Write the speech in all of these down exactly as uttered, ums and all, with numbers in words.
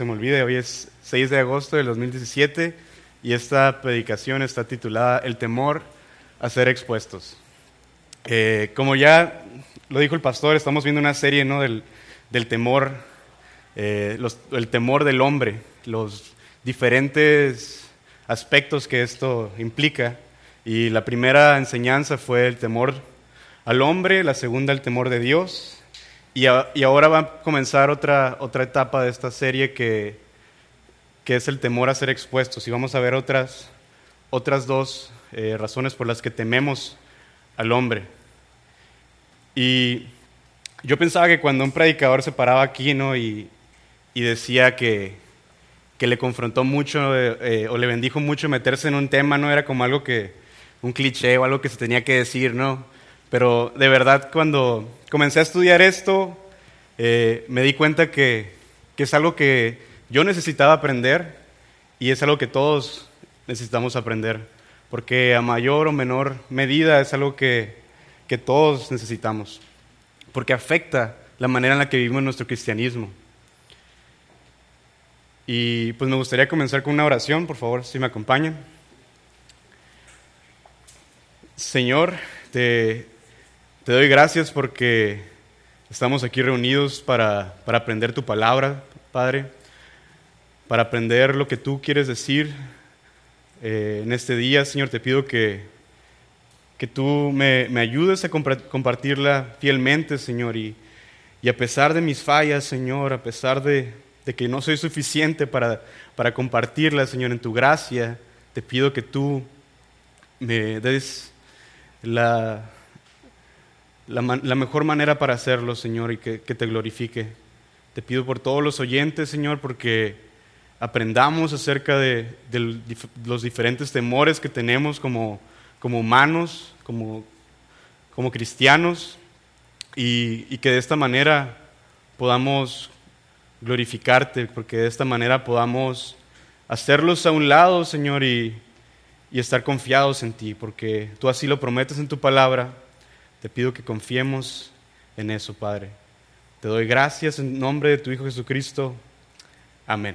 Se me olvide, hoy es seis de agosto del dos mil diecisiete y esta predicación está titulada El temor a ser expuestos. Eh, como ya lo dijo el pastor, estamos viendo una serie, ¿no? del, del temor, eh, los, el temor del hombre, los diferentes aspectos que esto implica. Y la primera enseñanza fue el temor al hombre, la segunda el temor de Dios. Y, a, y ahora va a comenzar otra, otra etapa de esta serie que, que es el temor a ser expuestos. Y vamos a ver otras, otras dos eh, razones por las que tememos al hombre. Y yo pensaba que cuando un predicador se paraba aquí, ¿no? y, y decía que, que le confrontó mucho eh, o le bendijo mucho meterse en un tema, no era como algo que, un cliché o algo que se tenía que decir, ¿no? Pero de verdad, cuando comencé a estudiar esto, eh, me di cuenta que, que es algo que yo necesitaba aprender y es algo que todos necesitamos aprender, porque a mayor o menor medida es algo que, que todos necesitamos, porque afecta la manera en la que vivimos nuestro cristianismo. Y pues me gustaría comenzar con una oración, por favor, si me acompañan. Señor, te... Te doy gracias porque estamos aquí reunidos para, para aprender tu palabra, Padre, para aprender lo que tú quieres decir eh, en este día. Señor, te pido que, que tú me, me ayudes a compra- compartirla fielmente, Señor, y, y a pesar de mis fallas, Señor, a pesar de, de que no soy suficiente para, para compartirla, Señor, en tu gracia, te pido que tú me des la... La, man, la mejor manera para hacerlo, Señor, y que, que te glorifique. Te pido por todos los oyentes, Señor, porque aprendamos acerca de, de los diferentes temores que tenemos como, como humanos, como, como cristianos, y, y que de esta manera podamos glorificarte, porque de esta manera podamos hacerlos a un lado, Señor, y, y estar confiados en ti, porque tú así lo prometes en tu palabra. Te pido que confiemos en eso, Padre. Te doy gracias en nombre de tu Hijo Jesucristo. Amén.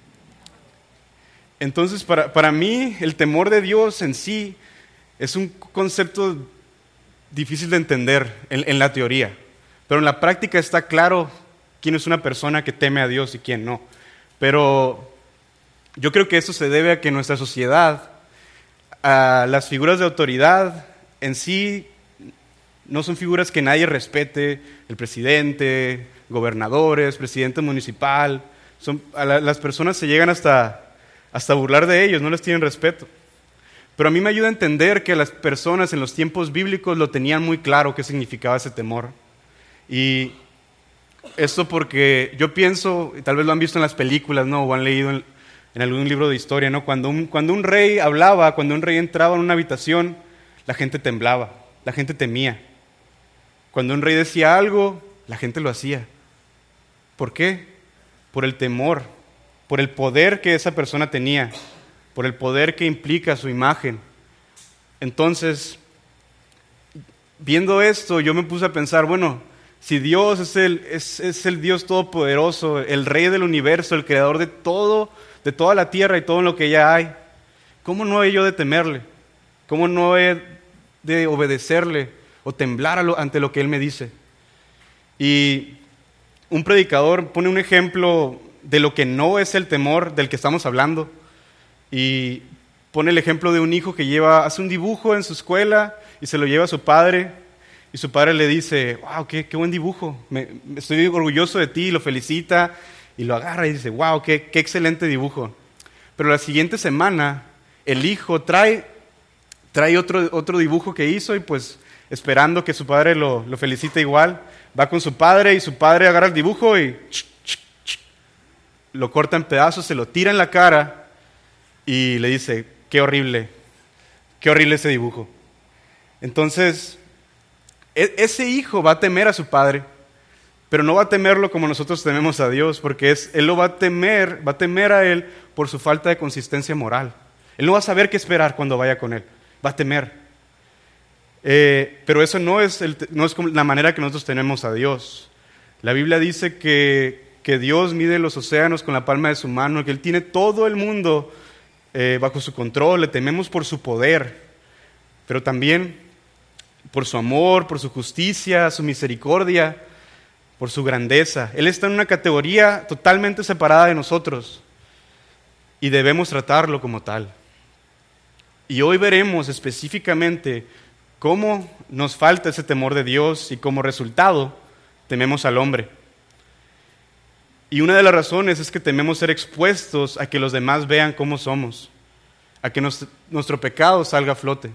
Entonces, para, para mí, el temor de Dios en sí es un concepto difícil de entender en, en la teoría, pero en la práctica está claro quién es una persona que teme a Dios y quién no. Pero yo creo que eso se debe a que nuestra sociedad, a las figuras de autoridad en sí, no son figuras que nadie respete, el presidente, gobernadores, presidente municipal. Son, a la, las personas se llegan hasta, hasta burlar de ellos, no les tienen respeto. Pero a mí me ayuda a entender que las personas en los tiempos bíblicos lo tenían muy claro qué significaba ese temor. Y esto porque yo pienso, y tal vez lo han visto en las películas, ¿no? O han leído en, en algún libro de historia, ¿no? Cuando un, cuando un rey hablaba, cuando un rey entraba en una habitación, la gente temblaba, la gente temía. Cuando un rey decía algo, la gente lo hacía. ¿Por qué? Por el temor, por el poder que esa persona tenía, por el poder que implica su imagen. Entonces, viendo esto, yo me puse a pensar, bueno, si Dios es el, es, es el Dios todopoderoso, el Rey del universo, el creador de todo, de toda la tierra y todo lo que ya hay, ¿cómo no he yo de temerle? ¿Cómo no he de obedecerle o temblar a lo, ante lo que Él me dice? Y un predicador pone un ejemplo de lo que no es el temor del que estamos hablando, y pone el ejemplo de un hijo que lleva, hace un dibujo en su escuela y se lo lleva a su padre, y su padre le dice, wow, qué, qué buen dibujo, me, estoy orgulloso de ti, y lo felicita, y lo agarra y dice, wow, qué, qué excelente dibujo. Pero la siguiente semana el hijo trae, trae otro, otro dibujo que hizo, y pues esperando que su padre lo, lo felicite igual, va con su padre y su padre agarra el dibujo y ch, ch, ch, lo corta en pedazos, se lo tira en la cara y le dice, qué horrible, qué horrible ese dibujo. Entonces, e- ese hijo va a temer a su padre, pero no va a temerlo como nosotros tememos a Dios, porque es, él lo va a temer, va a temer a él por su falta de consistencia moral. Él no va a saber qué esperar cuando vaya con él, va a temer. Eh, pero eso no es, el, no es la manera que nosotros tenemos a Dios. La Biblia dice que, que que Dios mide los océanos con la palma de su mano, que Él tiene todo el mundo eh, bajo su control, le tememos por su poder, pero también por su amor, por su justicia, su misericordia, por su grandeza. Él está en una categoría totalmente separada de nosotros y debemos tratarlo como tal. Y hoy veremos específicamente cómo nos falta ese temor de Dios y como resultado tememos al hombre. Y una de las razones es que tememos ser expuestos a que los demás vean cómo somos, a que nos, nuestro pecado salga a flote.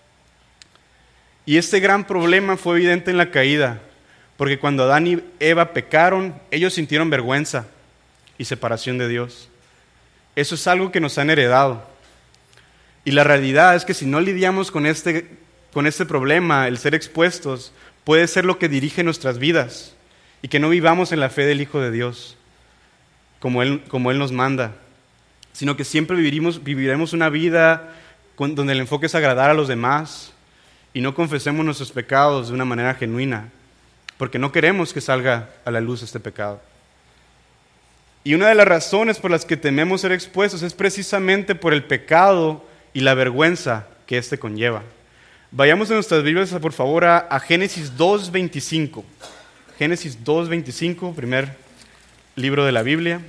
Y este gran problema fue evidente en la caída, porque cuando Adán y Eva pecaron, ellos sintieron vergüenza y separación de Dios. Eso es algo que nos han heredado. Y la realidad es que si no lidiamos con este, con este problema, el ser expuestos, puede ser lo que dirige nuestras vidas y que no vivamos en la fe del Hijo de Dios, como Él, como Él nos manda, sino que siempre viviremos, viviremos una vida con, donde el enfoque es agradar a los demás y no confesemos nuestros pecados de una manera genuina, porque no queremos que salga a la luz este pecado. Y una de las razones por las que tememos ser expuestos es precisamente por el pecado y la vergüenza que éste conlleva. Vayamos en nuestras Biblias, por favor, a, a Génesis dos veinticinco. Génesis dos veinticinco, primer libro de la Biblia.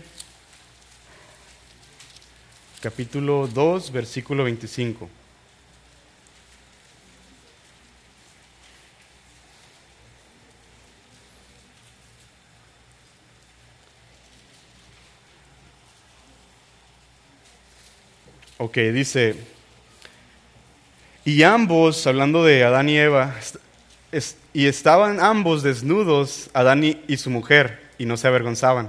Capítulo dos, versículo veinticinco. Ok, dice, y ambos, hablando de Adán y Eva, es, y estaban ambos desnudos, Adán y, y su mujer, y no se avergonzaban.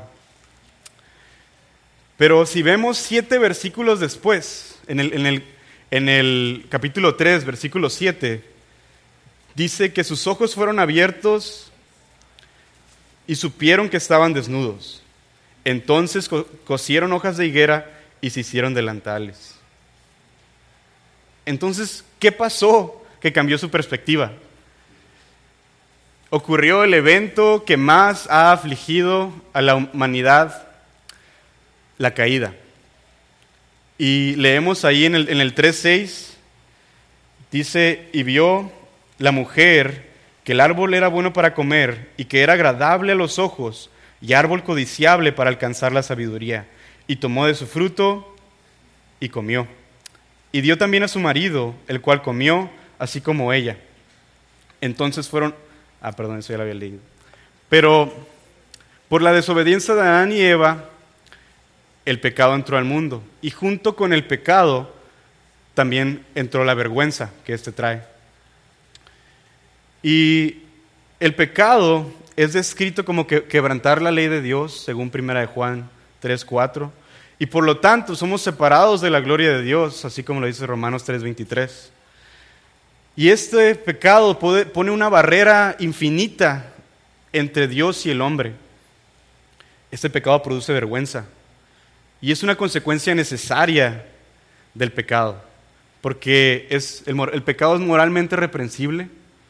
Pero si vemos siete versículos después, en el, en el, en el capítulo tres, versículo siete, dice que sus ojos fueron abiertos y supieron que estaban desnudos. Entonces co- cosieron hojas de higuera y se hicieron delantales. Entonces, ¿qué pasó que cambió su perspectiva? Ocurrió el evento que más ha afligido a la humanidad, la caída. Y leemos ahí en el, en el tres seis, dice, y vio la mujer que el árbol era bueno para comer y que era agradable a los ojos y árbol codiciable para alcanzar la sabiduría. Y tomó de su fruto y comió. Y dio también a su marido, el cual comió, así como ella. Entonces fueron... Ah, perdón, eso ya lo había leído. Pero por la desobediencia de Adán y Eva, el pecado entró al mundo. Y junto con el pecado, también entró la vergüenza que éste trae. Y el pecado es descrito como que quebrantar la ley de Dios, según primera de Juan tres cuatro. Y por lo tanto somos separados de la gloria de Dios, así como lo dice Romanos tres veintitrés. Y este pecado puede, pone una barrera infinita entre Dios y el hombre. Este pecado produce vergüenza. Y es una consecuencia necesaria del pecado. Porque es, el, el pecado es moralmente reprensible.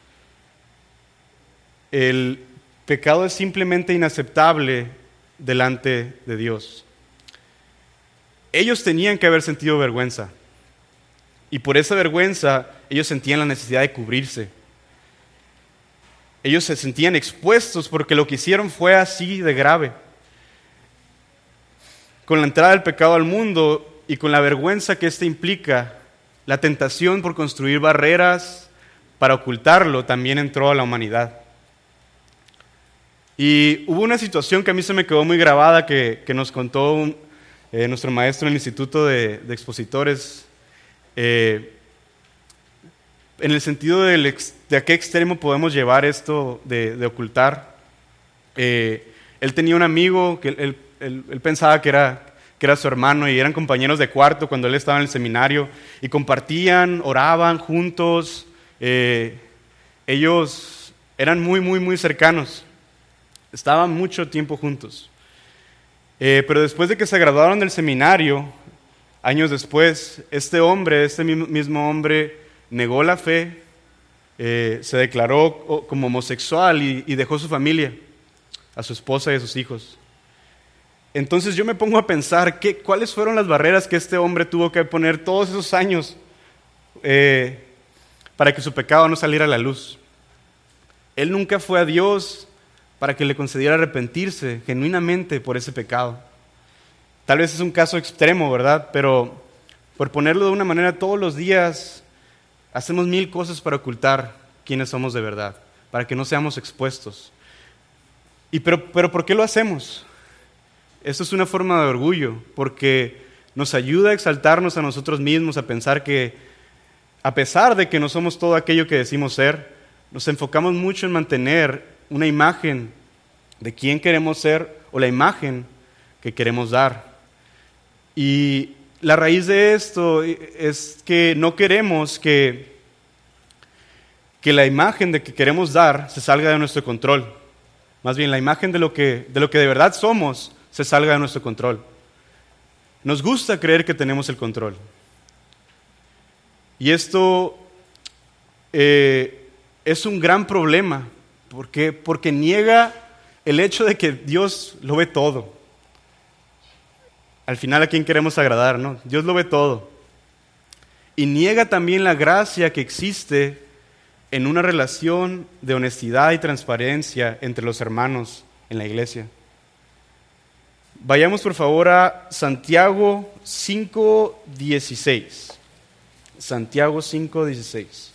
El pecado es simplemente inaceptable delante de Dios. Ellos tenían que haber sentido vergüenza. Y por esa vergüenza, ellos sentían la necesidad de cubrirse. Ellos se sentían expuestos porque lo que hicieron fue así de grave. Con la entrada del pecado al mundo y con la vergüenza que éste implica, la tentación por construir barreras para ocultarlo también entró a la humanidad. Y hubo una situación que a mí se me quedó muy grabada que, que nos contó un, eh, nuestro maestro en el Instituto de, de Expositores, eh, en el sentido del ex, de a qué extremo podemos llevar esto de, de ocultar. Eh, él tenía un amigo que él, él, él pensaba que era, que era su hermano y eran compañeros de cuarto cuando él estaba en el seminario y compartían, oraban juntos. Eh, ellos eran muy, muy, muy cercanos. Estaban mucho tiempo juntos. Eh, pero después de que se graduaron del seminario, años después, este hombre, este mismo hombre, negó la fe, eh, se declaró como homosexual y, y dejó su familia, a su esposa y a sus hijos. Entonces yo me pongo a pensar, ¿qué, ¿cuáles fueron las barreras que este hombre tuvo que poner todos esos años eh, para que su pecado no saliera a la luz? Él nunca fue a Dios para que le concediera arrepentirse genuinamente por ese pecado. Tal vez es un caso extremo, ¿verdad? Pero por ponerlo de una manera, todos los días hacemos mil cosas para ocultar quiénes somos de verdad, para que no seamos expuestos. Y pero, pero ¿por qué lo hacemos? Esto es una forma de orgullo, porque nos ayuda a exaltarnos a nosotros mismos, a pensar que a pesar de que no somos todo aquello que decimos ser, nos enfocamos mucho en mantener una imagen de quién queremos ser o la imagen que queremos dar. Y la raíz de esto es que no queremos que, que la imagen de que queremos dar se salga de nuestro control. Más bien, la imagen de lo que de, lo que de verdad somos se salga de nuestro control. Nos gusta creer que tenemos el control. Y esto eh, es un gran problema. ¿Por qué? Porque niega el hecho de que Dios lo ve todo. Al final, ¿a quién queremos agradar, no? Dios lo ve todo. Y niega también la gracia que existe en una relación de honestidad y transparencia entre los hermanos en la iglesia. Vayamos por favor a Santiago cinco dieciséis. Santiago cinco dieciséis.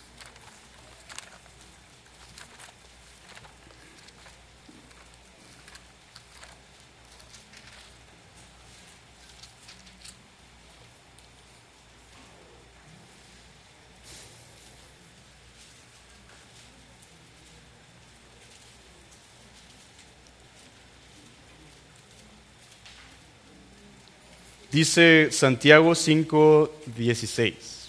Dice Santiago cinco dieciséis.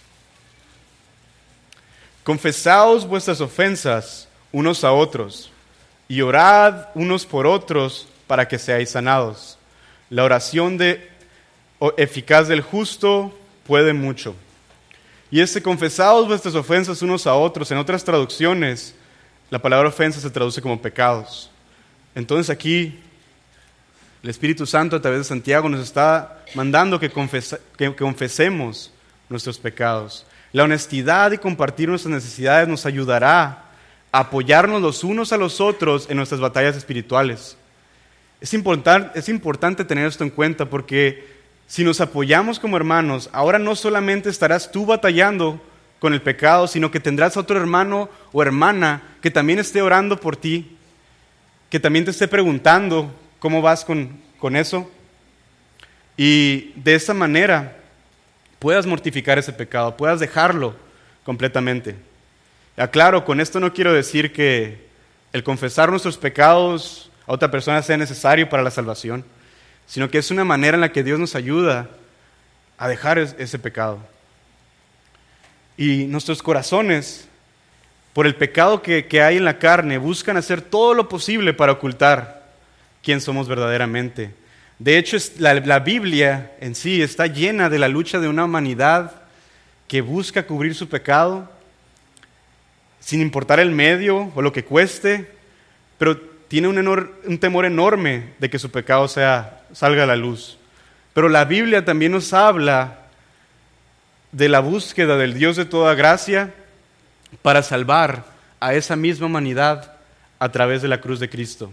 Confesaos vuestras ofensas unos a otros y orad unos por otros para que seáis sanados. La oración de, eficaz del justo puede mucho. Y este confesaos vuestras ofensas unos a otros, en otras traducciones, la palabra ofensa se traduce como pecados. Entonces aquí el Espíritu Santo a través de Santiago nos está mandando que, confesa, que confesemos nuestros pecados. La honestidad y compartir nuestras necesidades nos ayudará a apoyarnos los unos a los otros en nuestras batallas espirituales. Es importante, es importante tener esto en cuenta porque si nos apoyamos como hermanos, ahora no solamente estarás tú batallando con el pecado, sino que tendrás a otro hermano o hermana que también esté orando por ti, que también te esté preguntando ¿cómo vas con, con eso? Y de esa manera puedas mortificar ese pecado, puedas dejarlo completamente. Aclaro, con esto no quiero decir que el confesar nuestros pecados a otra persona sea necesario para la salvación, sino que es una manera en la que Dios nos ayuda a dejar ese pecado. Y nuestros corazones, por el pecado que, que hay en la carne, buscan hacer todo lo posible para ocultar quién somos verdaderamente. De hecho, la, la Biblia en sí está llena de la lucha de una humanidad que busca cubrir su pecado sin importar el medio o lo que cueste, pero tiene un, enor- un temor enorme de que su pecado sea, salga a la luz. Pero la Biblia también nos habla de la búsqueda del Dios de toda gracia para salvar a esa misma humanidad a través de la cruz de Cristo.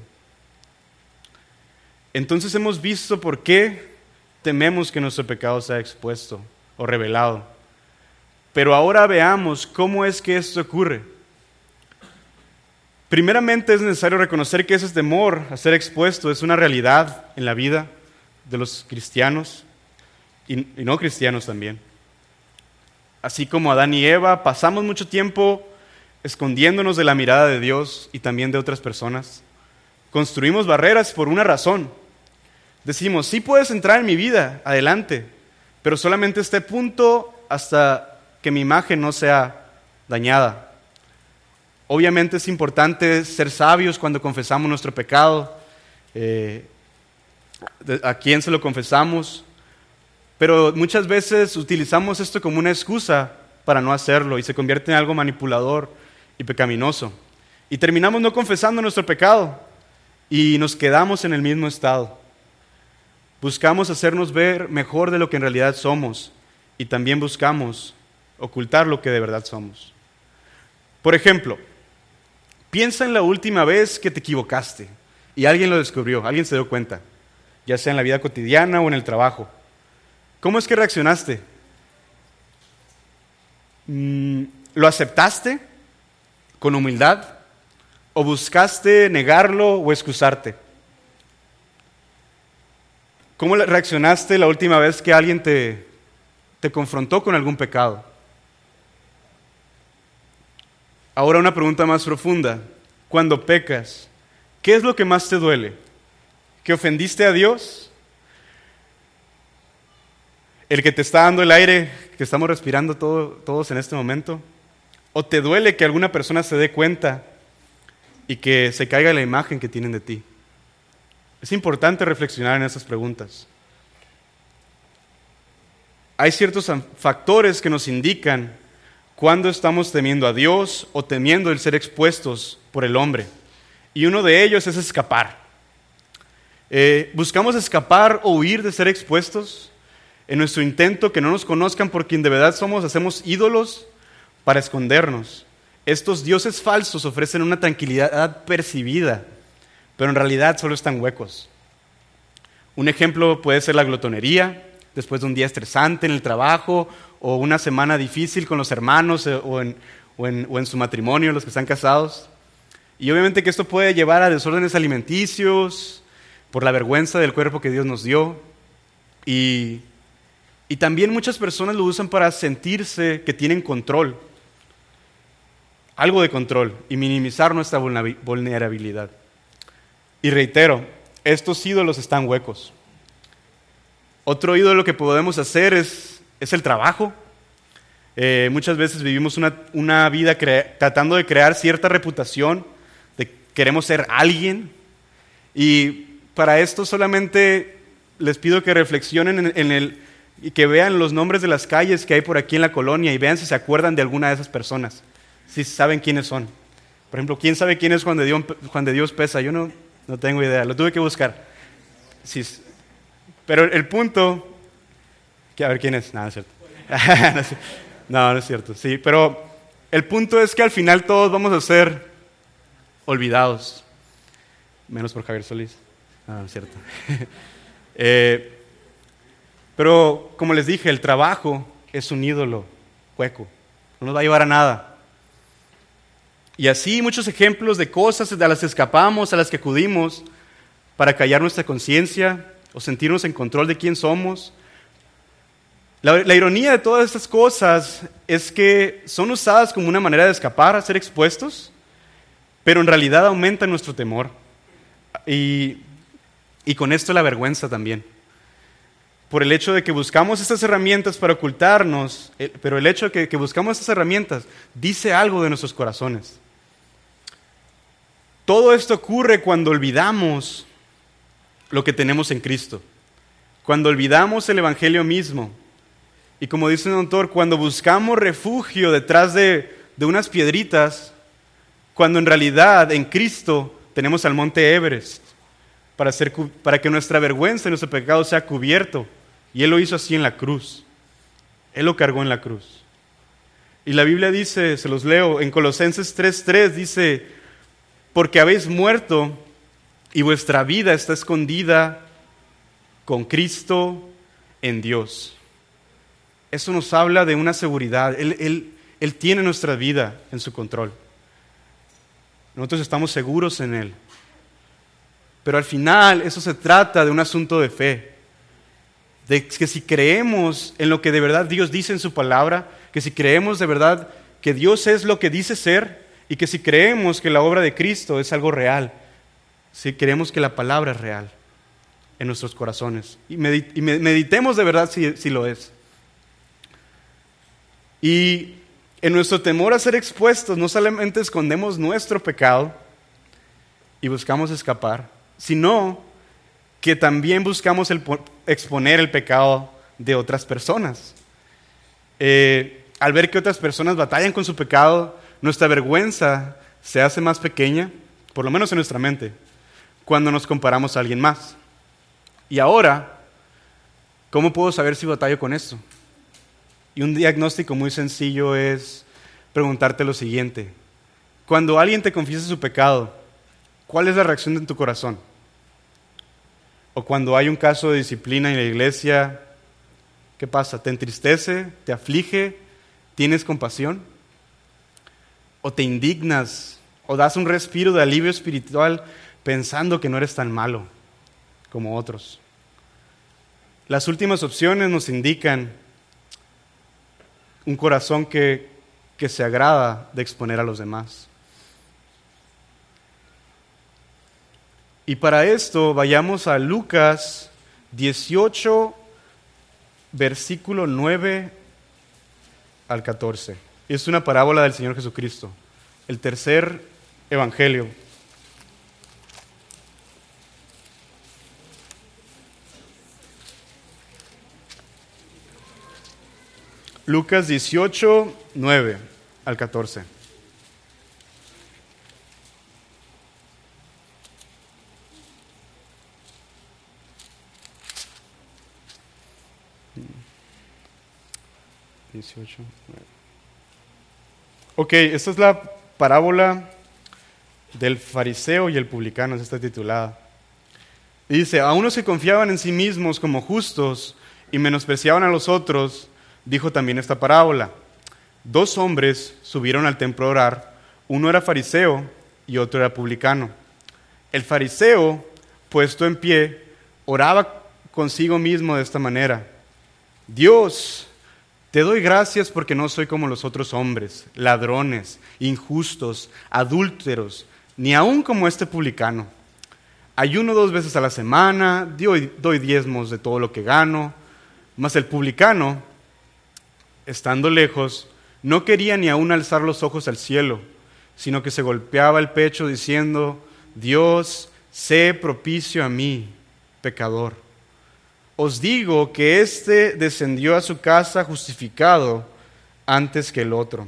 Entonces hemos visto por qué tememos que nuestro pecado sea expuesto o revelado. Pero ahora veamos cómo es que esto ocurre. Primeramente es necesario reconocer que ese temor a ser expuesto es una realidad en la vida de los cristianos y, y no cristianos también. Así como Adán y Eva, pasamos mucho tiempo escondiéndonos de la mirada de Dios y también de otras personas. Construimos barreras por una razón. Decimos, sí puedes entrar en mi vida, adelante, pero solamente este punto hasta que mi imagen no sea dañada. Obviamente es importante ser sabios cuando confesamos nuestro pecado, eh, a quién se lo confesamos, pero muchas veces utilizamos esto como una excusa para no hacerlo y se convierte en algo manipulador y pecaminoso. Y terminamos no confesando nuestro pecado y nos quedamos en el mismo estado. Buscamos hacernos ver mejor de lo que en realidad somos y también buscamos ocultar lo que de verdad somos. Por ejemplo, piensa en la última vez que te equivocaste y alguien lo descubrió, alguien se dio cuenta, ya sea en la vida cotidiana o en el trabajo. ¿Cómo es que reaccionaste? ¿Lo aceptaste con humildad o buscaste negarlo o excusarte? ¿Cómo reaccionaste la última vez que alguien te, te confrontó con algún pecado? Ahora una pregunta más profunda. Cuando pecas, ¿qué es lo que más te duele? ¿Que ofendiste a Dios? ¿El que te está dando el aire que estamos respirando todo, todos en este momento? ¿O te duele que alguna persona se dé cuenta y que se caiga la imagen que tienen de ti? Es importante reflexionar en esas preguntas. Hay ciertos factores que nos indican cuándo estamos temiendo a Dios o temiendo el ser expuestos por el hombre. Y uno de ellos es escapar. Eh, ¿Buscamos escapar o huir de ser expuestos? En nuestro intento que no nos conozcan por quien de verdad somos, hacemos ídolos para escondernos. Estos dioses falsos ofrecen una tranquilidad percibida, pero en realidad solo están huecos. Un ejemplo puede ser la glotonería, después de un día estresante en el trabajo, o una semana difícil con los hermanos, o en, o en, o en su matrimonio, los que están casados. Y obviamente que esto puede llevar a desórdenes alimenticios, por la vergüenza del cuerpo que Dios nos dio. Y, y también muchas personas lo usan para sentirse que tienen control, algo de control, y minimizar nuestra vulnerabilidad. Y reitero, estos ídolos están huecos. Otro ídolo que podemos hacer es, es el trabajo. Eh, muchas veces vivimos una, una vida cre- tratando de crear cierta reputación, de queremos ser alguien. Y para esto solamente les pido que reflexionen en, en el, y que vean los nombres de las calles que hay por aquí en la colonia y vean si se acuerdan de alguna de esas personas, si saben quiénes son. Por ejemplo, ¿quién sabe quién es Juan de Dios, Juan de Dios Pesa? Yo no, no tengo idea, lo tuve que buscar. Sí, pero el punto, que a ver quién es, no, no es cierto. No, no es cierto, sí, pero el punto es que al final todos vamos a ser olvidados, menos por Javier Solís. No, no es cierto. eh, pero como les dije, el trabajo es un ídolo hueco, no nos va a llevar a nada. Y así muchos ejemplos de cosas a las que escapamos, a las que acudimos para callar nuestra conciencia o sentirnos en control de quién somos. La, la ironía de todas estas cosas es que son usadas como una manera de escapar, a ser expuestos, pero en realidad aumentan nuestro temor. Y, y con esto la vergüenza también. Por el hecho de que buscamos estas herramientas para ocultarnos, pero el hecho de que, que buscamos estas herramientas dice algo de nuestros corazones. Todo esto ocurre cuando olvidamos lo que tenemos en Cristo, cuando olvidamos el Evangelio mismo. Y como dice un autor, cuando buscamos refugio detrás de, de unas piedritas, cuando en realidad en Cristo tenemos al monte Everest para, hacer, para que nuestra vergüenza y nuestro pecado sea cubierto. Y Él lo hizo así en la cruz. Él lo cargó en la cruz. Y la Biblia dice, se los leo, en Colosenses tres tres dice, porque habéis muerto y vuestra vida está escondida con Cristo en Dios. Eso nos habla de una seguridad. Él, él, él tiene nuestra vida en su control. Nosotros estamos seguros en Él. Pero al final eso se trata de un asunto de fe. De que si creemos en lo que de verdad Dios dice en su palabra, que si creemos de verdad que Dios es lo que dice ser, y que si creemos que la obra de Cristo es algo real, si creemos que la palabra es real en nuestros corazones, y meditemos de verdad si, si lo es. Y en nuestro temor a ser expuestos, no solamente escondemos nuestro pecado y buscamos escapar, sino que también buscamos el, exponer el pecado de otras personas. Eh, al ver que otras personas batallan con su pecado, nuestra vergüenza se hace más pequeña, por lo menos en nuestra mente, cuando nos comparamos a alguien más. Y ahora, ¿Cómo puedo saber si batallo con esto? Y un diagnóstico muy sencillo es preguntarte lo siguiente. Cuando alguien te confiesa su pecado, ¿cuál es la reacción de tu corazón? O cuando hay un caso de disciplina en la iglesia, ¿qué pasa? ¿Te entristece? ¿Te aflige? ¿Tienes compasión? ¿O te indignas? ¿O das un respiro de alivio espiritual pensando que no eres tan malo como otros? Las últimas opciones nos indican un corazón que, que se agrada de exponer a los demás. Y para esto vayamos a Lucas dieciocho, versículo nueve al catorce. Es una parábola del Señor Jesucristo, el tercer evangelio. Lucas dieciocho, nueve al catorce. dieciocho, nueve. Ok, esta es la parábola del fariseo y el publicano, esta está titulada. Dice, a unos que confiaban en sí mismos como justos y menospreciaban a los otros, dijo también esta parábola. Dos hombres subieron al templo a orar, uno era fariseo y otro era publicano. El fariseo, puesto en pie, oraba consigo mismo de esta manera: Dios, te doy gracias porque no soy como los otros hombres, ladrones, injustos, adúlteros, ni aun como este publicano. Ayuno dos veces a la semana, doy, doy diezmos de todo lo que gano. Mas el publicano, estando lejos, no quería ni aun alzar los ojos al cielo, sino que se golpeaba el pecho diciendo: Dios, sé propicio a mí, pecador. Os digo que éste descendió a su casa justificado antes que el otro.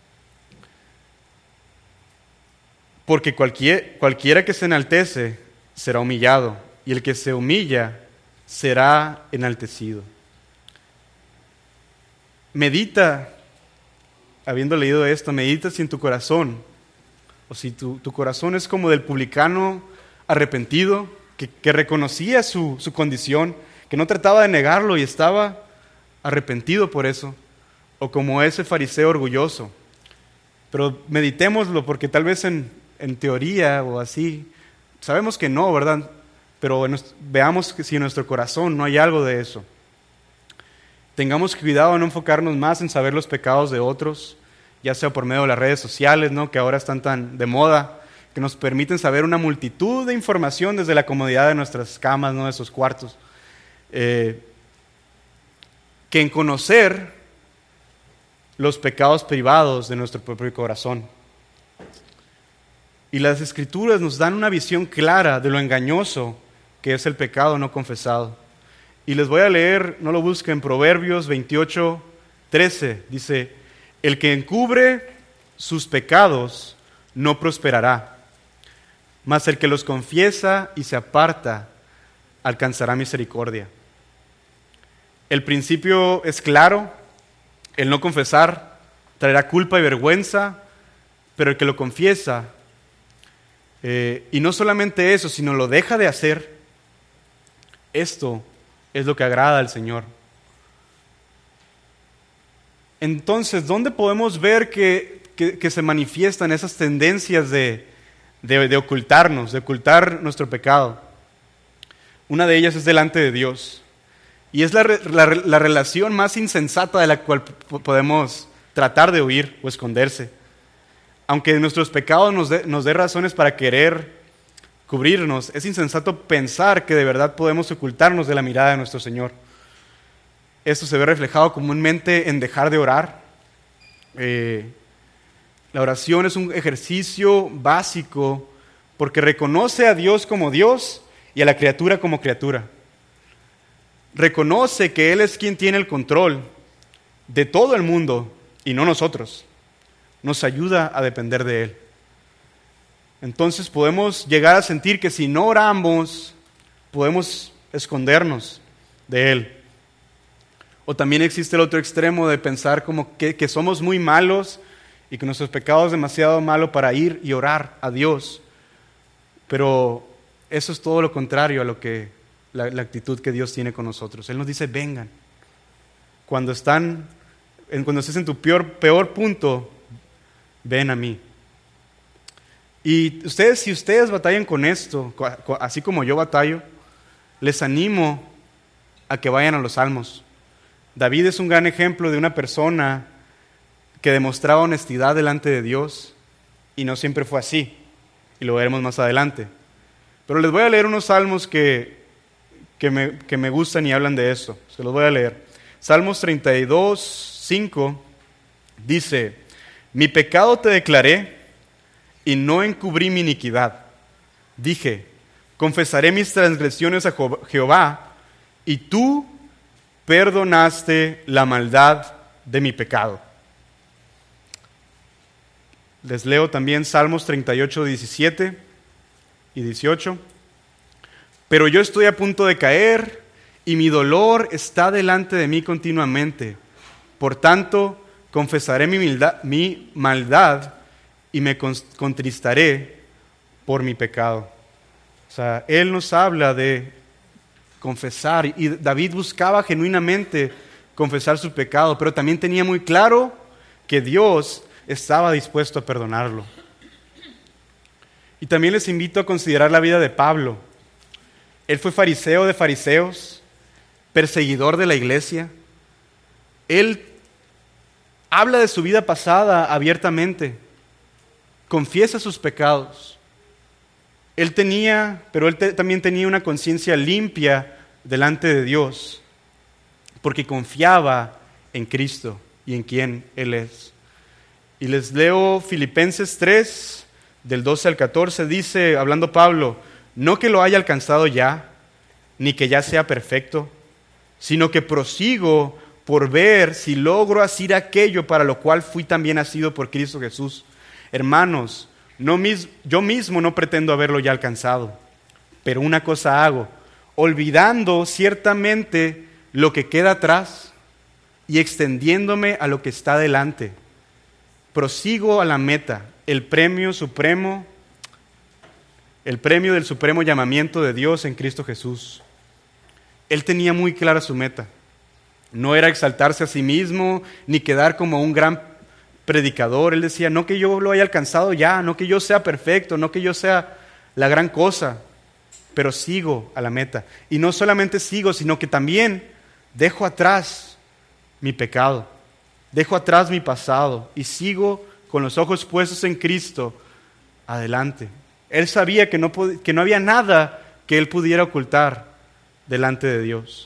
Porque cualquier, cualquiera que se enaltece será humillado, y el que se humilla será enaltecido. Medita, habiendo leído esto, medita si en tu corazón, o si tu, tu corazón es como del publicano arrepentido, que, que reconocía su, su condición, que no trataba de negarlo y estaba arrepentido por eso, o como ese fariseo orgulloso. Pero meditémoslo, porque tal vez en, en teoría o así, sabemos que no, ¿verdad? Pero en, veamos que si en nuestro corazón no hay algo de eso. Tengamos cuidado de no enfocarnos más en saber los pecados de otros, ya sea por medio de las redes sociales, ¿no?, que ahora están tan de moda, que nos permiten saber una multitud de información desde la comodidad de nuestras camas, ¿no?, de esos cuartos. Eh, que en conocer los pecados privados de nuestro propio corazón. Y las Escrituras nos dan una visión clara de lo engañoso que es el pecado no confesado. Y les voy a leer, no lo busquen, Proverbios veintiocho, trece. Dice: el que encubre sus pecados no prosperará, mas el que los confiesa y se aparta alcanzará misericordia. El principio es claro: el no confesar traerá culpa y vergüenza, pero el que lo confiesa, eh, y no solamente eso, sino lo deja de hacer, esto es lo que agrada al Señor. Entonces, ¿dónde podemos ver que, que, que se manifiestan esas tendencias de, de, de ocultarnos, de ocultar nuestro pecado? Una de ellas es delante de Dios. Y es la, la, la relación más insensata de la cual podemos tratar de huir o esconderse. Aunque nuestros pecados nos dé nos dé razones para querer cubrirnos, es insensato pensar que de verdad podemos ocultarnos de la mirada de nuestro Señor. Esto se ve reflejado comúnmente en dejar de orar. Eh, la oración es un ejercicio básico porque reconoce a Dios como Dios y a la criatura como criatura. Reconoce que Él es quien tiene el control de todo el mundo y no nosotros. Nos ayuda a depender de Él. Entonces podemos llegar a sentir que si no oramos, podemos escondernos de Él. O también existe el otro extremo de pensar como que, que somos muy malos y que nuestros pecados es demasiado malo para ir y orar a Dios. Pero eso es todo lo contrario a lo que la, la actitud que Dios tiene con nosotros. Él nos dice, vengan. Cuando están, cuando estés en tu peor, peor punto, ven a mí. Y ustedes, si ustedes batallan con esto, así como yo batallo, les animo a que vayan a los Salmos. David es un gran ejemplo de una persona que demostraba honestidad delante de Dios y no siempre fue así, y lo veremos más adelante. Pero les voy a leer unos salmos que, que, me, que me gustan y hablan de eso. Se los voy a leer. Salmos treinta y dos, cinco dice, mi pecado te declaré y no encubrí mi iniquidad. Dije, confesaré mis transgresiones a Jehová y tú perdonaste la maldad de mi pecado. Les leo también Salmos treinta y ocho, diecisiete y dieciocho. Pero yo estoy a punto de caer y mi dolor está delante de mí continuamente. Por tanto, confesaré mi, mildad, mi maldad y me contristaré por mi pecado. O sea, Él nos habla de confesar, y David buscaba genuinamente confesar su pecado, pero también tenía muy claro que Dios estaba dispuesto a perdonarlo. Y también les invito a considerar la vida de Pablo. Él fue fariseo de fariseos, perseguidor de la iglesia. Él habla de su vida pasada abiertamente, confiesa sus pecados. Él tenía, pero él te, también tenía una conciencia limpia delante de Dios, porque confiaba en Cristo y en quien Él es. Y les leo Filipenses tres, del doce al catorce, dice, hablando Pablo, no que lo haya alcanzado ya, ni que ya sea perfecto, sino que prosigo por ver si logro hacer aquello para lo cual fui también nacido por Cristo Jesús. Hermanos, no mis, yo mismo no pretendo haberlo ya alcanzado, pero una cosa hago, olvidando ciertamente lo que queda atrás y extendiéndome a lo que está delante. Prosigo a la meta, el premio supremo, el premio del supremo llamamiento de Dios en Cristo Jesús. Él tenía muy clara su meta. No era exaltarse a sí mismo, ni quedar como un gran predicador. Él decía, no que yo lo haya alcanzado ya, no que yo sea perfecto, no que yo sea la gran cosa, pero sigo a la meta. Y no solamente sigo, sino que también dejo atrás mi pecado, dejo atrás mi pasado y sigo con los ojos puestos en Cristo adelante. Él sabía que no, que no había nada que él pudiera ocultar delante de Dios.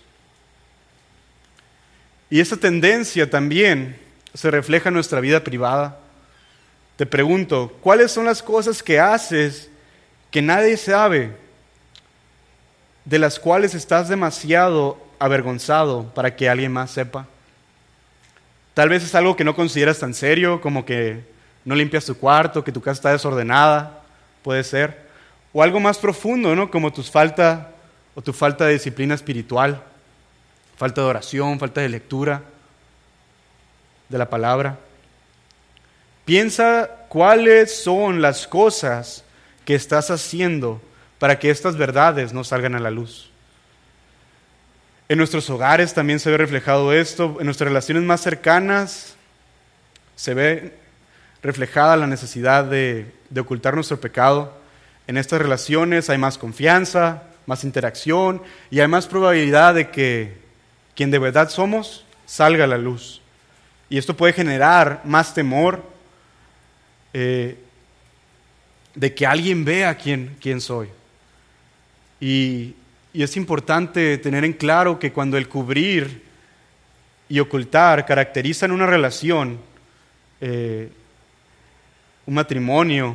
Y esa tendencia también se refleja en nuestra vida privada. Te pregunto, ¿cuáles son las cosas que haces que nadie sabe, de las cuales estás demasiado avergonzado para que alguien más sepa? Tal vez es algo que no consideras tan serio, como que no limpias tu cuarto, que tu casa está desordenada, puede ser. O algo más profundo, ¿no? Como tu falta o tu falta de disciplina espiritual, falta de oración, falta de lectura de la palabra. Piensa cuáles son las cosas que estás haciendo para que estas verdades no salgan a la luz. En nuestros hogares también se ve reflejado esto, en nuestras relaciones más cercanas se ve reflejada la necesidad de, de ocultar nuestro pecado. En estas relaciones hay más confianza, más interacción y hay más probabilidad de que quien de verdad somos salga a la luz. Y esto puede generar más temor eh, de que alguien vea quién, quién soy. Y, y es importante tener en claro que cuando el cubrir y ocultar caracterizan una relación, eh, un matrimonio,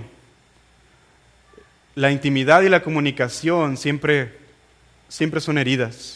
la intimidad y la comunicación siempre, siempre son heridas.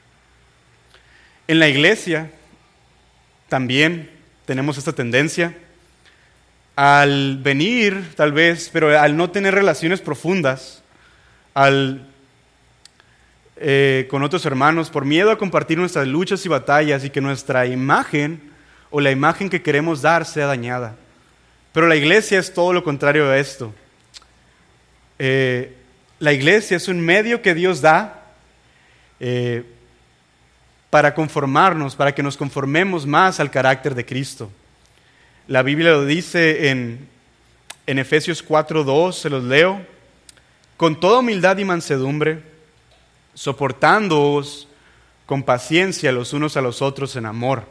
En la iglesia también tenemos esta tendencia. Al venir, tal vez, pero al no tener relaciones profundas, al eh, con otros hermanos por miedo a compartir nuestras luchas y batallas y que nuestra imagen o la imagen que queremos dar sea dañada. Pero la iglesia es todo lo contrario a esto. Eh, la iglesia es un medio que Dios da eh, para conformarnos, para que nos conformemos más al carácter de Cristo. La Biblia lo dice en, en Efesios cuatro dos, se los leo. Con toda humildad y mansedumbre, soportándoos con paciencia los unos a los otros en amor.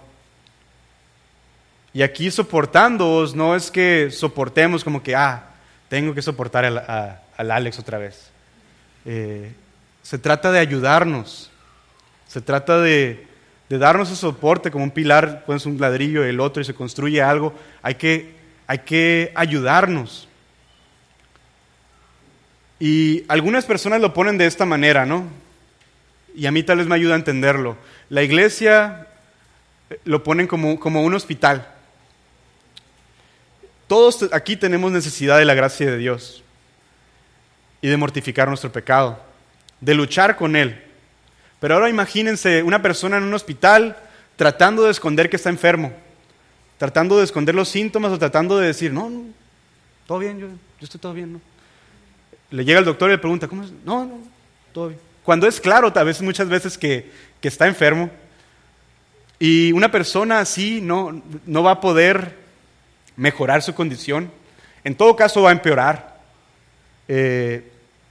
Y aquí soportándoos no es que soportemos como que, ah, tengo que soportar al, a, al Alex otra vez. Eh, se trata de ayudarnos. Se trata de, de darnos ese soporte como un pilar, pones un ladrillo y el otro y se construye algo. Hay que, hay que ayudarnos. Y algunas personas lo ponen de esta manera, ¿no? Y a mí tal vez me ayuda a entenderlo. La iglesia lo ponen como, como un hospital. Todos aquí tenemos necesidad de la gracia de Dios y de mortificar nuestro pecado, de luchar con él. Pero ahora imagínense una persona en un hospital tratando de esconder que está enfermo, tratando de esconder los síntomas o tratando de decir, no, no, todo bien, yo, yo estoy todo bien, ¿no? Le llega el doctor y le pregunta, ¿cómo es? No, no, todo bien. Cuando es claro, tal vez muchas veces que, que está enfermo. Y una persona así no, no va a poder mejorar su condición. En todo caso va a empeorar. Eh,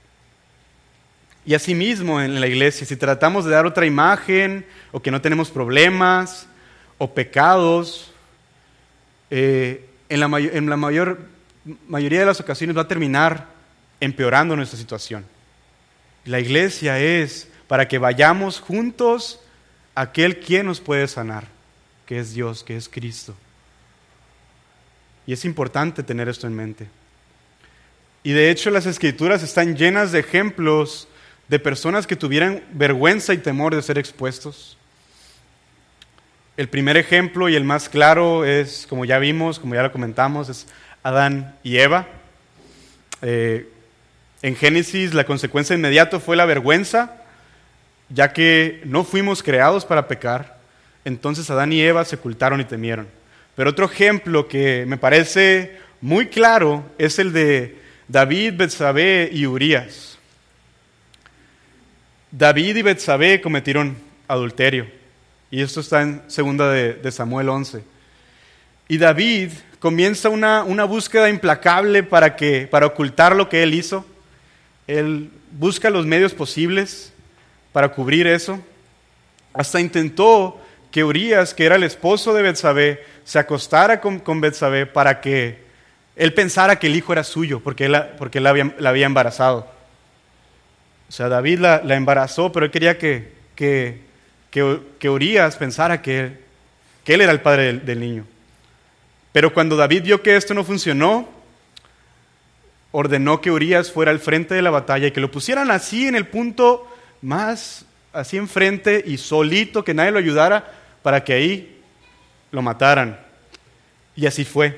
y asimismo en la iglesia, si tratamos de dar otra imagen, o que no tenemos problemas, o pecados, eh, en la, may- en la mayor, mayoría de las ocasiones va a terminar empeorando nuestra situación. La iglesia es para que vayamos juntos a aquel quien nos puede sanar, que es Dios, que es Cristo. Y es importante tener esto en mente. Y de hecho las Escrituras están llenas de ejemplos de personas que tuvieran vergüenza y temor de ser expuestos. El primer ejemplo y el más claro es, como ya vimos, como ya lo comentamos, es Adán y Eva. Eh, En Génesis la consecuencia inmediata fue la vergüenza, ya que no fuimos creados para pecar. Entonces Adán y Eva se ocultaron y temieron. Pero otro ejemplo que me parece muy claro es el de David, Betsabé y Urías. David y Betsabé cometieron adulterio. Y esto está en segunda de, de Samuel once. Y David comienza una, una búsqueda implacable para, que, para ocultar lo que él hizo. Él busca los medios posibles para cubrir eso. Hasta intentó que Urías, que era el esposo de Betsabé, se acostara con, con Betsabé para que él pensara que el hijo era suyo, porque él, porque él la, había, la había embarazado. O sea, David la, la embarazó, pero él quería que, que, que, que Urías pensara que él, que él era el padre del, del niño. Pero cuando David vio que esto no funcionó, ordenó que Urías fuera al frente de la batalla y que lo pusieran así en el punto más, así enfrente y solito, que nadie lo ayudara, para que ahí lo mataran. Y así fue.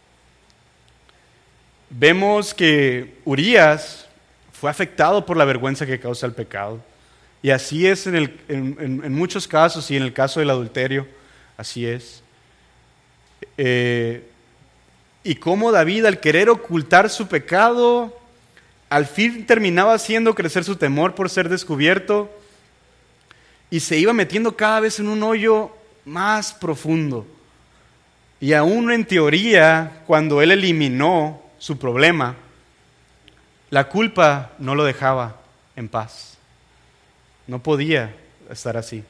Vemos que Urías fue afectado por la vergüenza que causa el pecado. Y así es en, el, en, en, en muchos casos, y en el caso del adulterio, así es. Eh, y cómo David, al querer ocultar su pecado, al fin terminaba haciendo crecer su temor por ser descubierto y se iba metiendo cada vez en un hoyo más profundo. Y aún en teoría, cuando él eliminó su problema, la culpa no lo dejaba en paz. No podía estar así.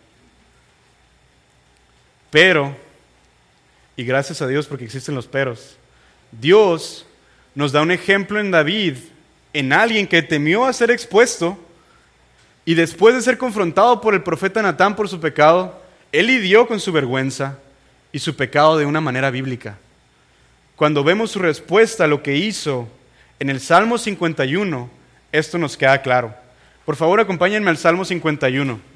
Pero, y gracias a Dios porque existen los peros, Dios nos da un ejemplo en David, en alguien que temió a ser expuesto y después de ser confrontado por el profeta Natán por su pecado, él lidió con su vergüenza y su pecado de una manera bíblica. Cuando vemos su respuesta a lo que hizo en el Salmo cincuenta y uno, esto nos queda claro. Por favor, acompáñenme al Salmo cincuenta y uno.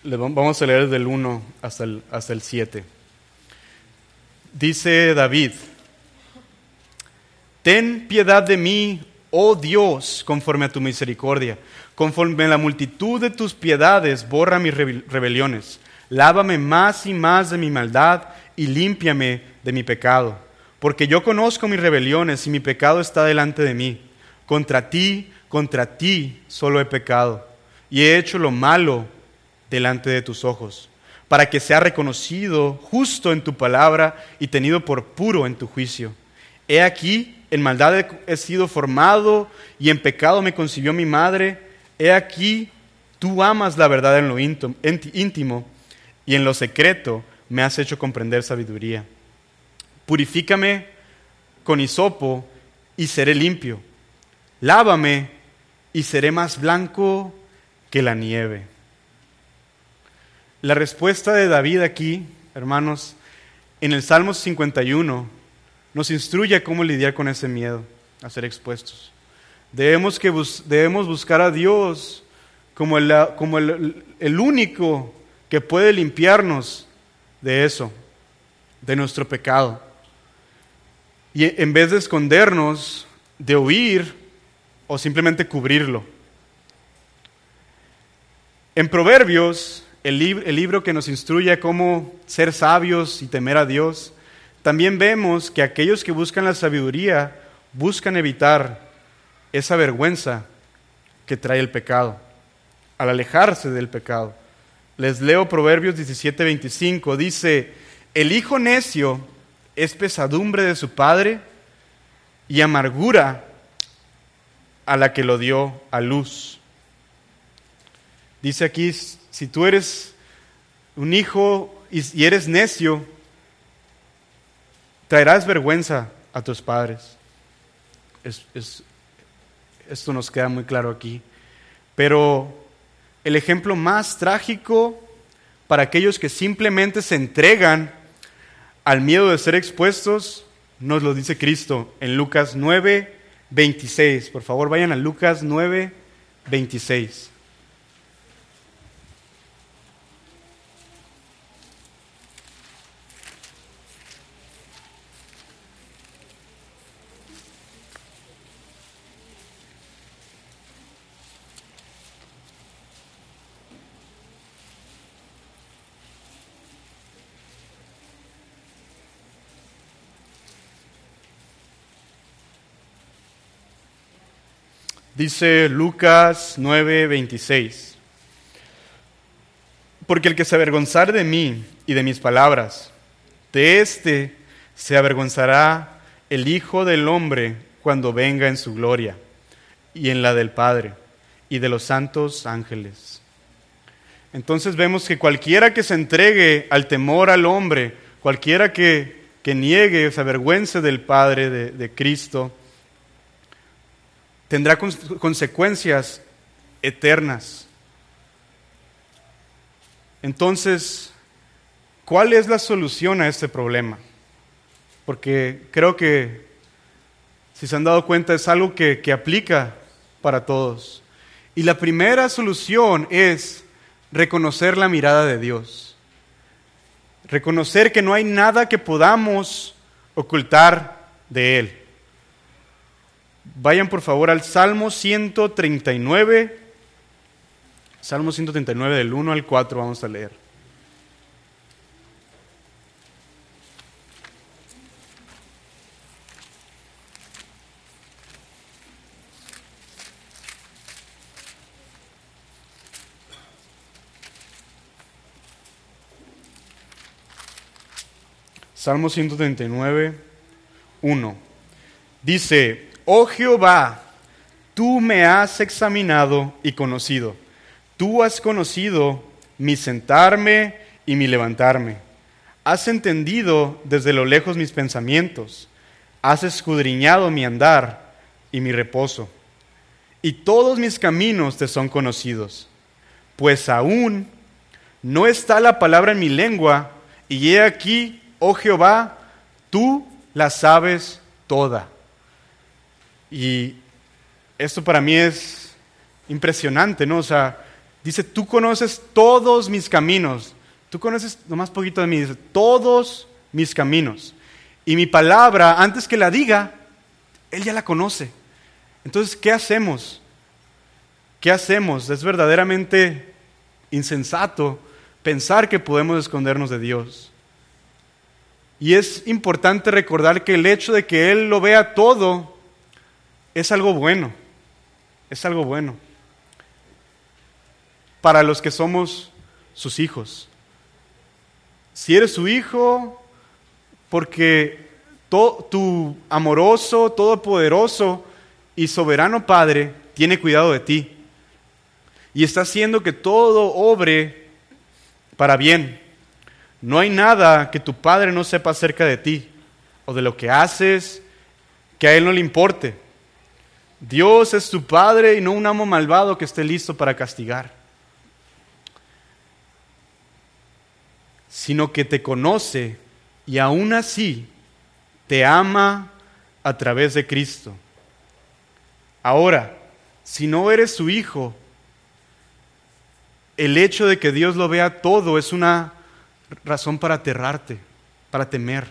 Le vam- Vamos a leer del uno hasta el, hasta el siete. Dice David: Ten piedad de mí, oh Dios, conforme a tu misericordia. Conforme a la multitud de tus piedades, borra mis rebel- rebeliones. Lávame más y más de mi maldad y límpiame de mi pecado. Porque yo conozco mis rebeliones y mi pecado está delante de mí. Contra ti, contra ti solo he pecado y he hecho lo malo delante de tus ojos, para que sea reconocido justo en tu palabra y tenido por puro en tu juicio. He aquí, en maldad he, he sido formado y en pecado me concibió mi madre. He aquí, tú amas la verdad en lo íntimo, íntimo y en lo secreto me has hecho comprender sabiduría. Purifícame con hisopo y seré limpio. Lávame y seré más blanco que la nieve. La respuesta de David aquí, hermanos, en el Salmo cincuenta y uno, nos instruye a cómo lidiar con ese miedo a ser expuestos. Debemos, que bus- debemos buscar a Dios como, el, como el, el único que puede limpiarnos de eso, de nuestro pecado. Y en vez de escondernos, de huir o simplemente cubrirlo. En Proverbios, el, lib- el libro que nos instruye a cómo ser sabios y temer a Dios, también vemos que aquellos que buscan la sabiduría buscan evitar esa vergüenza que trae el pecado, al alejarse del pecado. Les leo Proverbios diecisiete veinticinco, dice: El hijo necio es pesadumbre de su padre y amargura a la que lo dio a luz. Dice aquí, si tú eres un hijo y eres necio, traerás vergüenza a tus padres. Es, es, esto nos queda muy claro aquí. Pero el ejemplo más trágico para aquellos que simplemente se entregan al miedo de ser expuestos, nos lo dice Cristo en Lucas nueve veintiséis. Por favor, vayan a Lucas nueve veintiséis. Dice Lucas nueve veintiséis: Porque el que se avergonzare de mí y de mis palabras, de éste se avergonzará el Hijo del Hombre cuando venga en su gloria, y en la del Padre, y de los santos ángeles. Entonces vemos que cualquiera que se entregue al temor al hombre, cualquiera que, que niegue, se avergüence del Padre, de, de Cristo, tendrá consecuencias eternas. Entonces, ¿cuál es la solución a este problema? Porque creo que, si se han dado cuenta, es algo que, que aplica para todos. Y la primera solución es reconocer la mirada de Dios. Reconocer que no hay nada que podamos ocultar de Él. Vayan por favor al Salmo ciento treinta y nueve. Salmo ciento treinta y nueve del uno al cuatro vamos a leer. Salmo ciento treinta y nueve, uno. Dice: Oh Jehová, tú me has examinado y conocido. Tú has conocido mi sentarme y mi levantarme. Has entendido desde lo lejos mis pensamientos. Has escudriñado mi andar y mi reposo. Y todos mis caminos te son conocidos. Pues aún no está la palabra en mi lengua, y he aquí, oh Jehová, tú la sabes toda. Y esto para mí es impresionante, ¿no? O sea, Dice, tú conoces todos mis caminos. Tú conoces nomás poquito de mí. Dice, todos mis caminos. Y mi palabra, antes que la diga, Él ya la conoce. Entonces, ¿qué hacemos? ¿Qué hacemos? Es verdaderamente insensato pensar que podemos escondernos de Dios. Y es importante recordar que el hecho de que Él lo vea todo es algo bueno. Es algo bueno para los que somos sus hijos. Si eres su hijo, porque to, tu amoroso, todopoderoso y soberano Padre tiene cuidado de ti y está haciendo que todo obre para bien. No hay nada que tu Padre no sepa acerca de ti o de lo que haces que a Él no le importe. Dios es tu Padre y no un amo malvado que esté listo para castigar, sino que te conoce y aún así te ama a través de Cristo. Ahora, si no eres su hijo, el hecho de que Dios lo vea todo es una razón para aterrarte, para temer.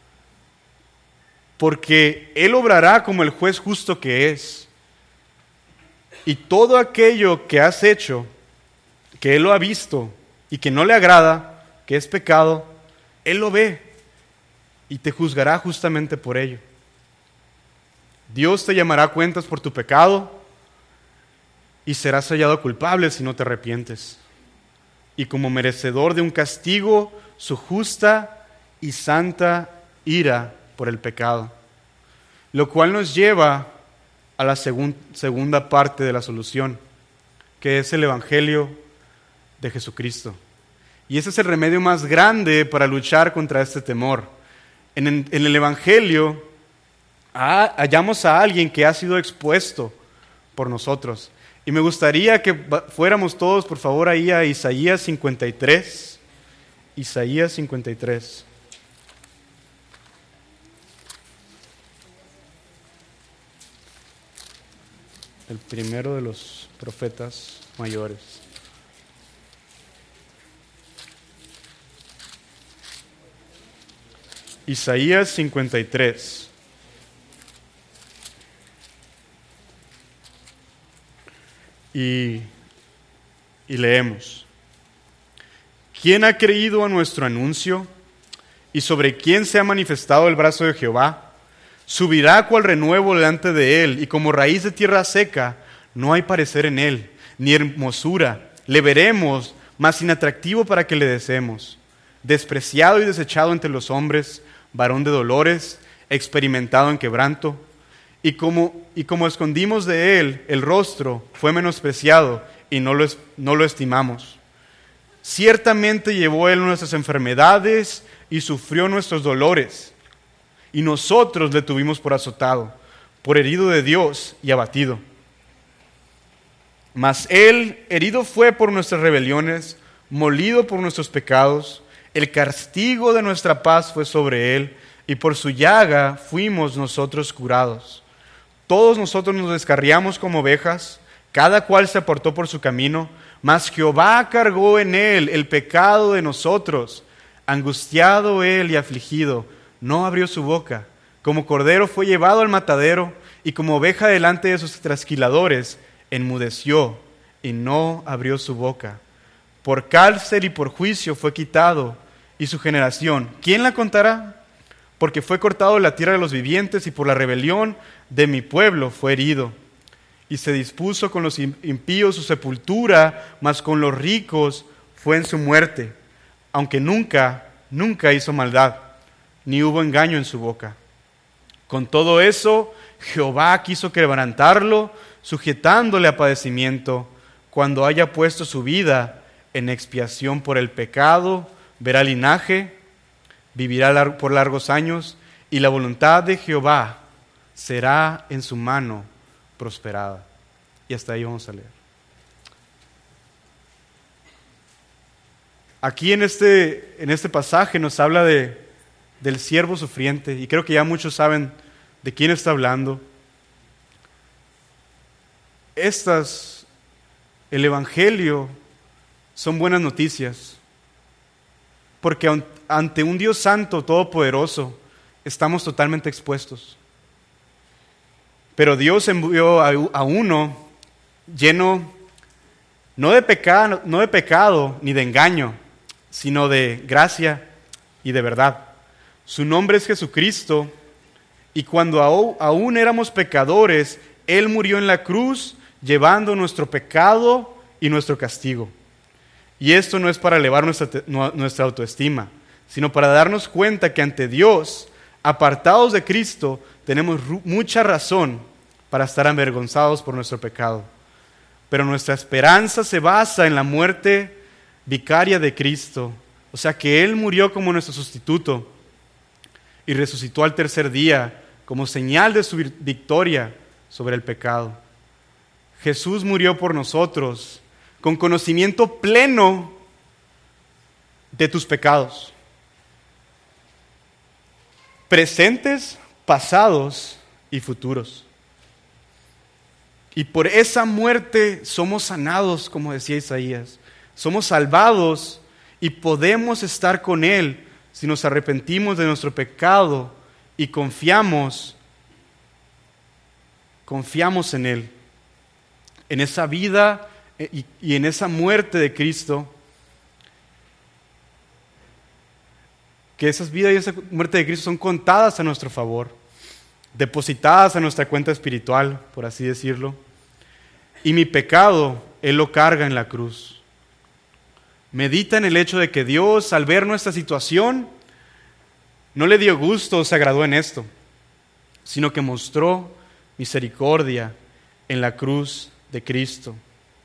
Porque Él obrará como el juez justo que es. Y todo aquello que has hecho, que Él lo ha visto y que no le agrada, que es pecado, Él lo ve y te juzgará justamente por ello. Dios te llamará a cuentas por tu pecado y serás hallado culpable si no te arrepientes. Y como merecedor de un castigo, su justa y santa ira por el pecado. Lo cual nos lleva a la segun- segunda parte de la solución, que es el Evangelio de Jesucristo. Y ese es el remedio más grande para luchar contra este temor. En, en, en el Evangelio ah, hallamos a alguien que ha sido expuesto por nosotros. Y me gustaría que fuéramos todos, por favor, ahí a Isaías cincuenta y tres. Isaías cincuenta y tres. El primero de los profetas mayores. Isaías cincuenta y tres. Y, y leemos. ¿Quién ha creído a nuestro anuncio? ¿Y sobre quién se ha manifestado el brazo de Jehová? Subirá cual renuevo delante de él, y como raíz de tierra seca, no hay parecer en él, ni hermosura. Le veremos, mas inatractivo para que le deseemos. Despreciado y desechado entre los hombres, varón de dolores, experimentado en quebranto. Y como, y como escondimos de él el rostro, fue menospreciado y no lo, no lo estimamos. Ciertamente llevó él nuestras enfermedades y sufrió nuestros dolores. Y nosotros le tuvimos por azotado, por herido de Dios y abatido. Mas él herido fue por nuestras rebeliones, molido por nuestros pecados. El castigo de nuestra paz fue sobre él, y por su llaga fuimos nosotros curados. Todos nosotros nos descarriamos como ovejas, cada cual se apartó por su camino, mas Jehová cargó en él el pecado de nosotros. Angustiado él y afligido, no abrió su boca. Como cordero fue llevado al matadero, y como oveja delante de sus trasquiladores, enmudeció y no abrió su boca. Por cárcel y por juicio fue quitado, y su generación, ¿quién la contará? Porque fue cortado de la tierra de los vivientes, y por la rebelión de mi pueblo fue herido. Y se dispuso con los impíos su sepultura, mas con los ricos fue en su muerte, aunque nunca, nunca hizo maldad, ni hubo engaño en su boca. Con todo eso, Jehová quiso quebrantarlo, sujetándole a padecimiento. Cuando haya puesto su vida en expiación por el pecado, verá linaje, vivirá por largos años, y la voluntad de Jehová será en su mano prosperada. Y hasta ahí vamos a leer. Aquí en este, en este pasaje nos habla de, del siervo sufriente, y creo que ya muchos saben de quién está hablando. Estas, el Evangelio son buenas noticias, porque ante un Dios santo, todopoderoso, estamos totalmente expuestos. Pero Dios envió a uno lleno no de pecado, no de pecado ni de engaño, sino de gracia y de verdad. Su nombre es Jesucristo, y cuando aún éramos pecadores, Él murió en la cruz, llevando nuestro pecado y nuestro castigo. Y esto no es para elevar nuestra, nuestra autoestima, sino para darnos cuenta que ante Dios, apartados de Cristo, tenemos mucha razón para estar avergonzados por nuestro pecado. Pero nuestra esperanza se basa en la muerte vicaria de Cristo, o sea que Él murió como nuestro sustituto y resucitó al tercer día como señal de su victoria sobre el pecado. Jesús murió por nosotros con conocimiento pleno de tus pecados, presentes, pasados y futuros. Y por esa muerte somos sanados, como decía Isaías. Somos salvados y podemos estar con Él si nos arrepentimos de nuestro pecado y confiamos, confiamos en Él, en esa vida y, y en esa muerte de Cristo. Que esas vidas y esa muerte de Cristo son contadas a nuestro favor, depositadas a nuestra cuenta espiritual, por así decirlo. Y mi pecado, Él lo carga en la cruz. Medita en el hecho de que Dios, al ver nuestra situación, no le dio gusto o se agradó en esto, sino que mostró misericordia en la cruz de Cristo.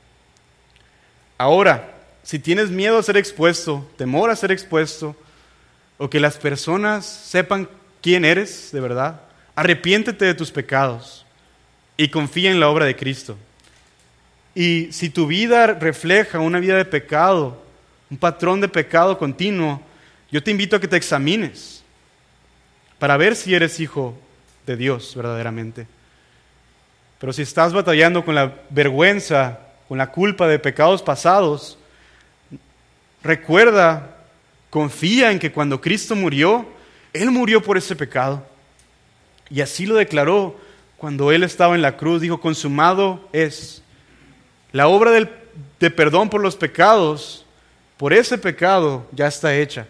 Ahora, si tienes miedo a ser expuesto, temor a ser expuesto, o que las personas sepan quién eres de verdad, arrepiéntete de tus pecados y confía en la obra de Cristo. Y si tu vida refleja una vida de pecado, un patrón de pecado continuo, yo te invito a que te examines para ver si eres hijo de Dios verdaderamente. Pero si estás batallando con la vergüenza, con la culpa de pecados pasados, recuerda, confía en que cuando Cristo murió, Él murió por ese pecado. Y así lo declaró cuando Él estaba en la cruz, dijo, consumado es. La obra del, de perdón por los pecados, por ese pecado, ya está hecha.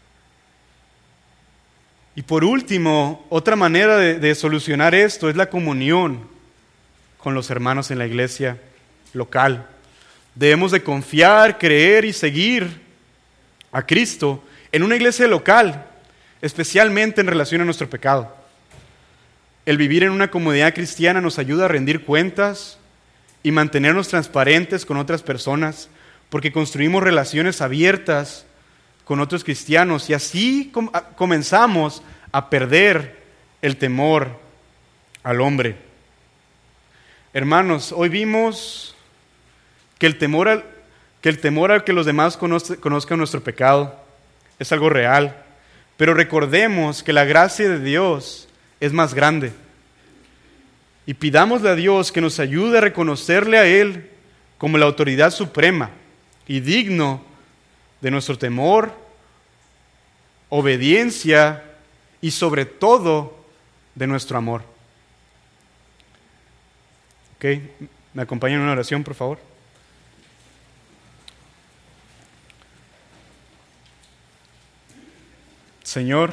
Y por último, otra manera de, de solucionar esto es la comunión con los hermanos en la iglesia local. Debemos de confiar, creer y seguir a Cristo en una iglesia local, especialmente en relación a nuestro pecado. El vivir en una comunidad cristiana nos ayuda a rendir cuentas y mantenernos transparentes con otras personas, porque construimos relaciones abiertas con otros cristianos y así com- a- comenzamos a perder el temor al hombre. Hermanos, hoy vimos que el temor al que, el temor al que los demás conoce, conozcan nuestro pecado es algo real, pero recordemos que la gracia de Dios es más grande. Y pidámosle a Dios que nos ayude a reconocerle a Él como la autoridad suprema y digno de nuestro temor, obediencia y sobre todo de nuestro amor. ¿Ok? ¿Me acompañan en una oración, por favor? Señor,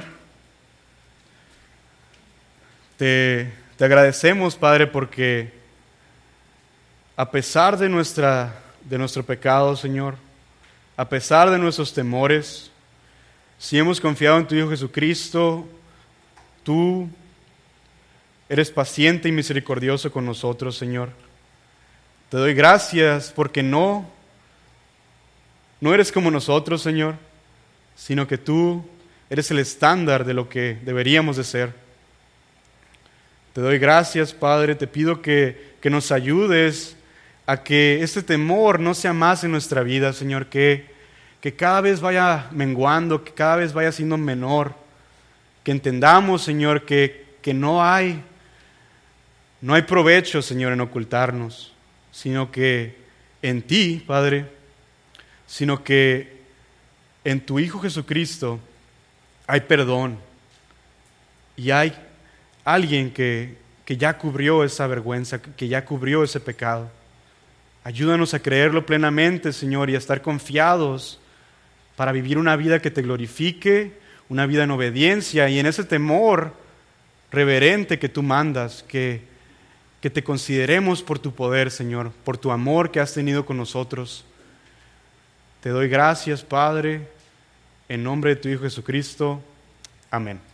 te... Te agradecemos, Padre, porque a pesar de, nuestra, de nuestro pecado, Señor, a pesar de nuestros temores, si hemos confiado en tu Hijo Jesucristo, tú eres paciente y misericordioso con nosotros, Señor. Te doy gracias porque no, no eres como nosotros, Señor, sino que tú eres el estándar de lo que deberíamos de ser. Te doy gracias, Padre, te pido que, que nos ayudes a que este temor no sea más en nuestra vida, Señor, que, que cada vez vaya menguando, que cada vez vaya siendo menor, que entendamos, Señor, que, que no hay, no hay provecho, Señor, en ocultarnos, sino que en ti, Padre, sino que en tu Hijo Jesucristo hay perdón y hay alguien que, que ya cubrió esa vergüenza, que ya cubrió ese pecado. Ayúdanos a creerlo plenamente, Señor, y a estar confiados para vivir una vida que te glorifique, una vida en obediencia y en ese temor reverente que tú mandas, que, que te consideremos por tu poder, Señor, por tu amor que has tenido con nosotros. Te doy gracias, Padre, en nombre de tu Hijo Jesucristo. Amén.